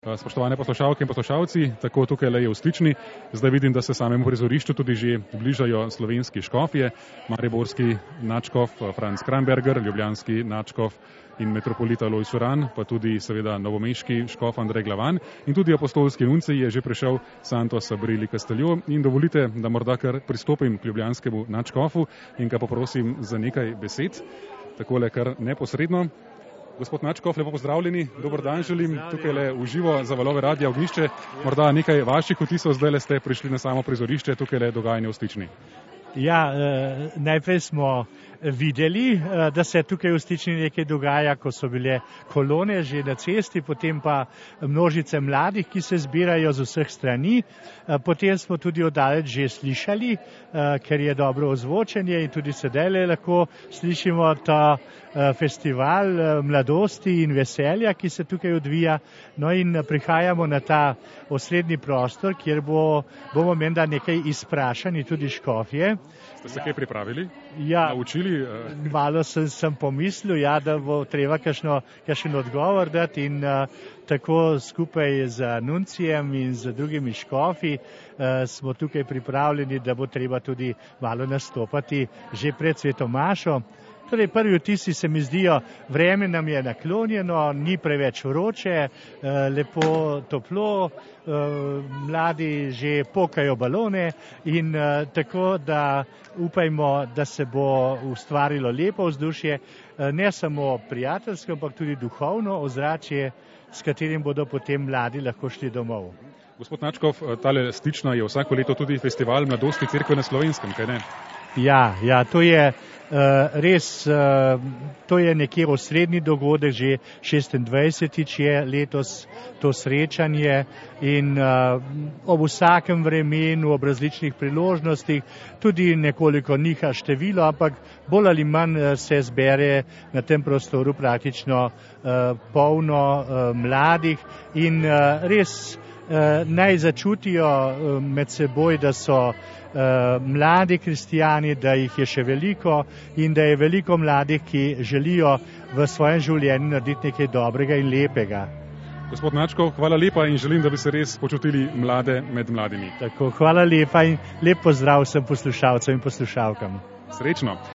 Spoštovane poslušalke in poslušalci, tako tukaj le je v Stični. Zdaj vidim, da se samemu prizorišču tudi že bližajo slovenski škofje, mariborski nadškof Franc Kramberger, ljubljanski nadškof in metropolita Lojz Uran, pa tudi seveda novomeški škof Andrej Glavan in tudi apostolski nuncij je že prišel Santos Abrili Casteljo. In dovolite, da morda kar pristopim k ljubljanskemu nadškofu in ga poprosim za nekaj besed, takole kar neposredno. Gospod nadškof, lepo pozdravljeni, dober dan želim, tukaj le v živo za valove Radia Ognjišče. Morda nekaj vaših vtisov, zdaj le ste prišli na samo prizorišče, tukaj le dogajanje v Stični. Ja, najprej smo videli, da se tukaj v Stični nekaj dogaja, ko so bile kolone že na cesti, potem pa množice mladih, ki se zbirajo z vseh strani. Potem smo tudi oddaleč že slišali, ker je dobro ozvočenje in tudi sedaj lahko slišimo ta festival mladosti in veselja, ki se tukaj odvija. No in prihajamo na ta osrednji prostor, kjer bomo menda nekaj izprašani tudi škofje. Ste se kaj pripravili? Ja, naučili? Malo sem pomislil, ja, da bo treba kakšen odgovor dati in tako skupaj z nuncijem in z drugimi škofi smo tukaj pripravljeni, da bo treba tudi malo nastopati že pred sveto mašo. Torej, prvi vtisi se mi zdijo, vreme nam je naklonjeno, ni preveč vroče, lepo toplo, mladi že pokajo balone in tako, da upajmo, da se bo ustvarilo lepo vzdušje, ne samo prijateljsko, ampak tudi duhovno ozračje, s katerim bodo potem mladi lahko šli domov. Gospod nadškof, tale Stična je vsako leto tudi festival mladosti Cerkve na Slovenskem, kaj ne? Ja, to je res, to je nekje osrednji dogodek, že 26. je letos to srečanje in ob vsakem vremenu, ob različnih priložnostih, tudi nekoliko niha število, ampak bolj ali manj se zbere na tem prostoru praktično polno mladih in res naj začutijo med seboj, da so mladi kristijani, da jih je še veliko in da je veliko mladih, ki želijo v svojem življenju narediti nekaj dobrega in lepega. Gospod nadškof, hvala lepa in želim, da bi se res počutili mlade med mladimi. Tako, hvala lepa in lep pozdrav vsem poslušalcem in poslušalkam. Srečno.